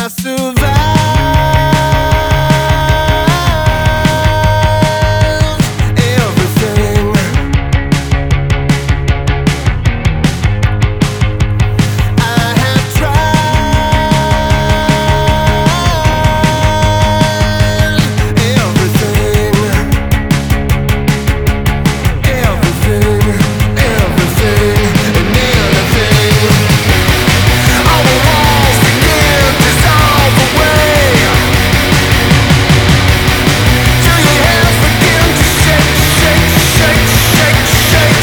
I survived everything. I have tried everything, everything, everything, and anything. All the walls begin to dissolve away. Till your hands begin to shake, shake, shake, shake, shake.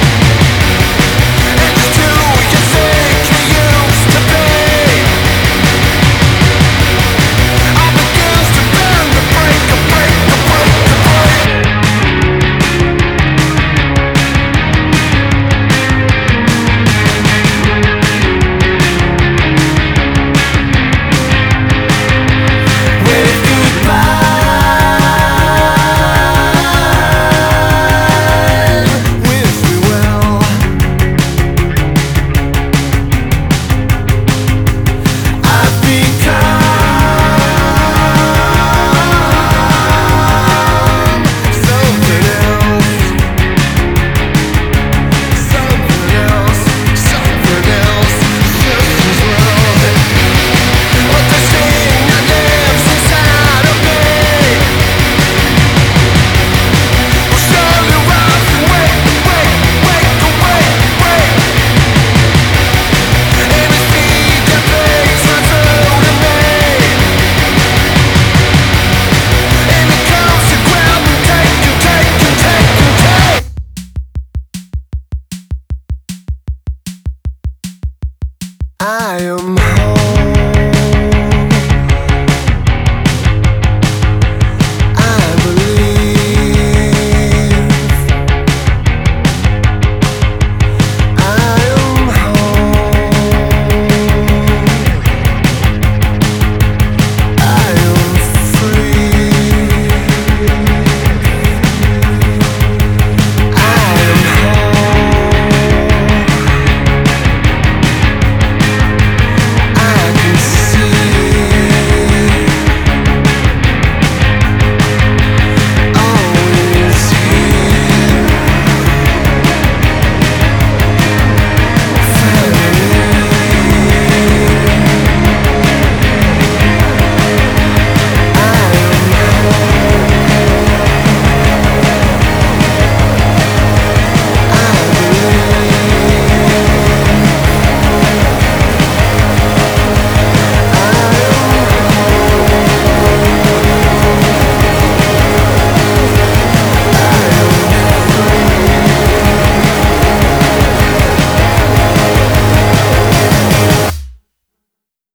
And just who you think you used to be all begins to bend, to break, to break, to break, to break. Wave goodbye, wish me well. I've become something else, something else, something else, just as well. But this thing that lives inside of me will surely rise and wake, wake, wake, wake, wake. Any seed that breaks right through to me, and it comes to grab and take and take and take and take. I